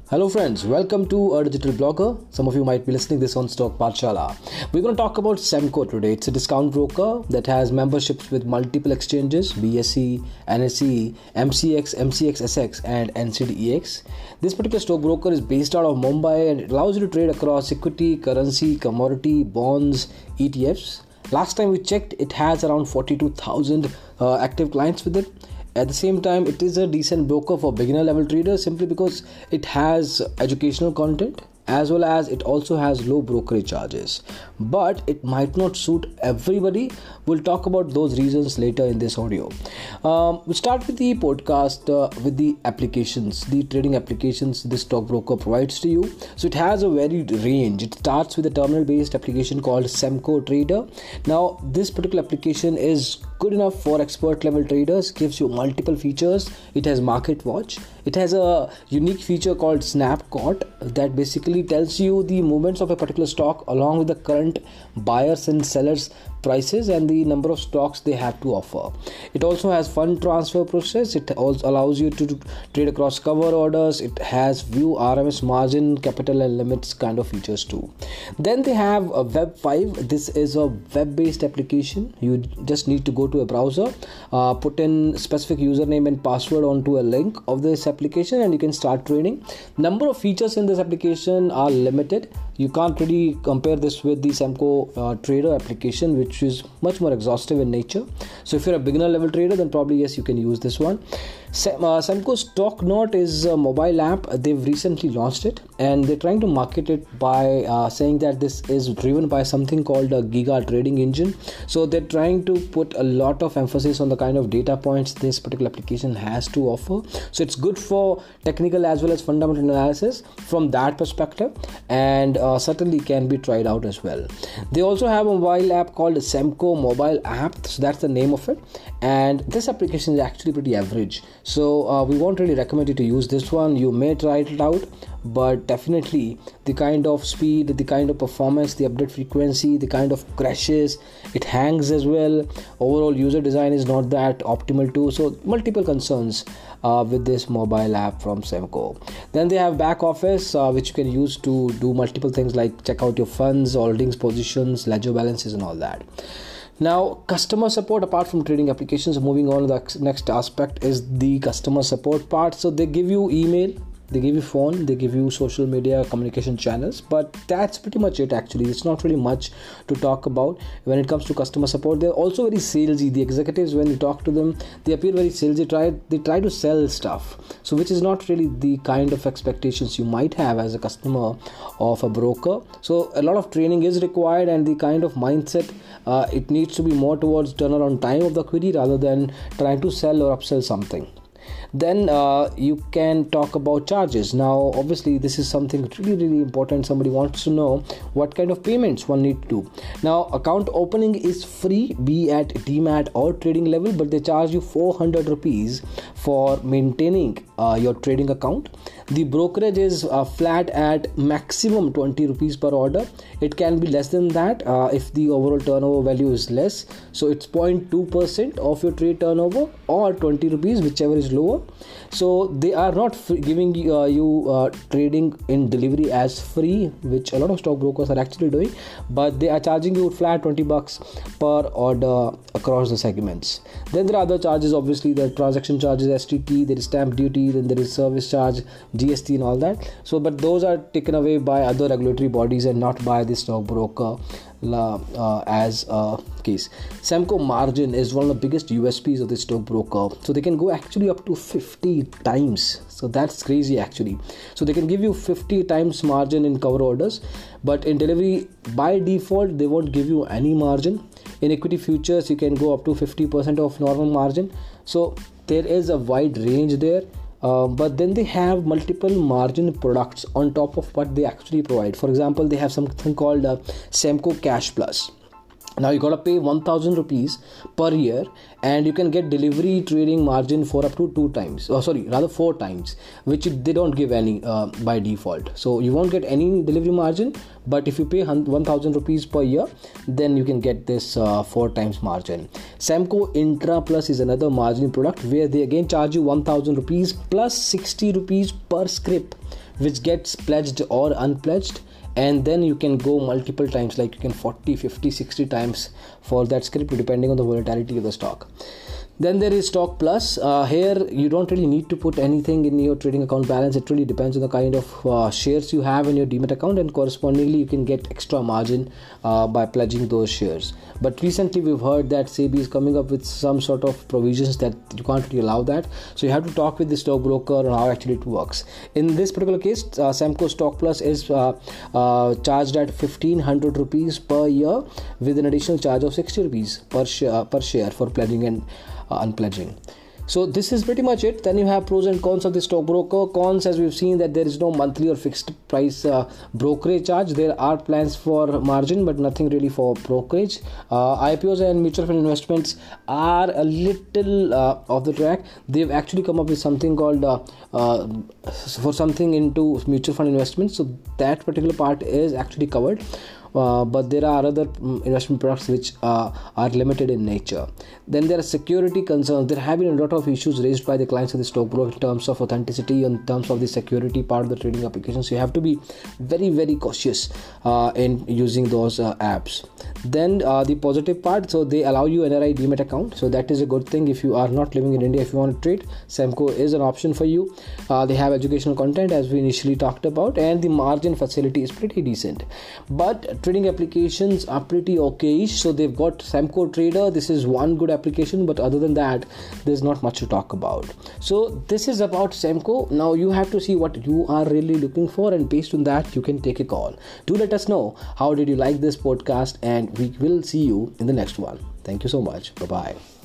Hello friends, welcome to a digital blogger. Some of you might be listening this on Stock Pathshala. We're going to talk about Semco today. It's a discount broker that has memberships with multiple exchanges: BSE, NSE, MCX, MCXSX and NCDEX. This particular stock broker is based out of Mumbai and it allows you to trade across equity, currency, commodity, bonds, ETFs. Last time we checked, it has around 42,000 active clients with it. At the same time, it is a decent broker for beginner level traders simply because it has educational content as well as it also has low brokerage charges. But it might not suit everybody. We'll talk about those reasons later in this audio. We'll start with the podcast with the applications, the trading applications this stockbroker provides to you. So it has a varied range. It starts with a terminal based application called Semco Trader. Now this particular application is good enough for expert level traders, gives you multiple features. It has market watch. It has a unique feature called Snapcot that basically tells you the movements of a particular stock along with the current buyers and sellers prices and the number of stocks they have to offer. It also has fund transfer process. It also allows you to trade across cover orders. It has view RMS margin, capital and limits kind of features too. Then they have a Web 5. This is a web based application. You just need to go to a browser, put in specific username and password onto a link of this application and you can start trading. Number of features in this application are limited. You can't really compare this with the Semco Trader application, which is much more exhaustive in nature. So if you're a beginner level trader, then probably yes, you can use this one. Semco Stock Note is a mobile app. They've recently launched it and they're trying to market it by saying that this is driven by something called a Giga trading engine. So they're trying to put a lot of emphasis on the kind of data points this particular application has to offer. So it's good for technical as well as fundamental analysis from that perspective, and certainly can be tried out as well. They also have a mobile app called Semco mobile app. So that's the name of it, and this application is actually pretty average. So we won't really recommend you to use this one. You may try it out, but definitely the kind of speed, the kind of performance, the update frequency, the kind of crashes, it hangs as well. Overall user design is not that optimal too. So multiple concerns with this mobile app from Semco. Then they have back office which you can use to do multiple things like check out your funds, holdings, positions, ledger balances and all that. Now, customer support apart from trading applications, moving on to the next aspect is the customer support part. So they give you email, they give you phone, they give you social media communication channels, but that's pretty much it actually. It's not really much to talk about when it comes to customer support. They're also very salesy. The executives, when you talk to them, they appear very salesy. They try to sell stuff, so which is not really the kind of expectations you might have as a customer of a broker. So a lot of training is required, and the kind of mindset it needs to be more towards turnaround time of the query rather than trying to sell or upsell something. Then you can talk about charges. Now obviously this is something really important. Somebody wants to know what kind of payments one need to do. Now account opening is free, be at demat or trading level, but they charge you 400 rupees for maintaining your trading account. The brokerage is flat at maximum 20 rupees per order. It can be less than that if the overall turnover value is less. So it's 0.2% of your trade turnover or 20 rupees, whichever is lower. So they are not giving you trading in delivery as free, which a lot of stockbrokers are actually doing, but they are charging you flat 20 bucks per order across the segments. Then there are other charges. Obviously the transaction charges, STT, there is stamp duty, then there is service charge, GST and all that. So but those are taken away by other regulatory bodies and not by the stockbroker as a case. Semco margin is one of the biggest USPs of the stockbroker. So they can go actually up to 50 times. So that's crazy actually. So they can give you 50 times margin in cover orders, but in delivery by default they won't give you any margin. In equity futures you can go up to 50% of normal margin. So there is a wide range there. But then they have multiple margin products on top of what they actually provide. For example, they have something called Semco Cash Plus. Now you gotta pay 1000 rupees per year, and you can get delivery trading margin for up to 4 times, which they don't give any by default. So you won't get any delivery margin, but if you pay 1000 rupees per year, then you can get this 4 times margin. Samco Intra Plus is another margin product where they again charge you 1000 rupees plus 60 rupees per script, which gets pledged or unpledged, and then you can go multiple times, like you can 40, 50, 60 times for that script depending on the volatility of the stock. Then there is Stock Plus. Here you don't really need to put anything in your trading account balance. It really depends on the kind of shares you have in your Demat account, and correspondingly you can get extra margin by pledging those shares. But recently we've heard that SEBI is coming up with some sort of provisions that you can't really allow that. So you have to talk with the stockbroker on how actually it works. In this particular case, Samco Stock Plus is charged at 1500 rupees per year with an additional charge of 60 rupees per share for pledging and unpledging. So this is pretty much it. Then you have pros and cons of the stockbroker. Cons, as we've seen, that there is no monthly or fixed price brokerage charge. There are plans for margin, but nothing really for brokerage. IPOs and mutual fund investments are a little off the track. They've actually come up with something called for something into mutual fund investments. So that particular part is actually covered. But there are other investment products which are limited in nature. Then there are security concerns. There have been a lot of issues raised by the clients of the stockbroker in terms of authenticity, in terms of the security part of the trading application. So you have to be very, very cautious in using those apps. Then the positive part, so they allow you NRI Demat account. So that is a good thing. If you are not living in India, if you want to trade, Samco is an option for you. They have educational content, as we initially talked about, and the margin facility is pretty decent. But trading applications are pretty okayish. So they've got Samco Trader. This is one good application, but other than that, there's not much to talk about. So this is about Samco. Now you have to see what you are really looking for, and based on that, you can take a call. Do let us know how did you like this podcast, and we will see you in the next one. Thank you so much. Bye-bye.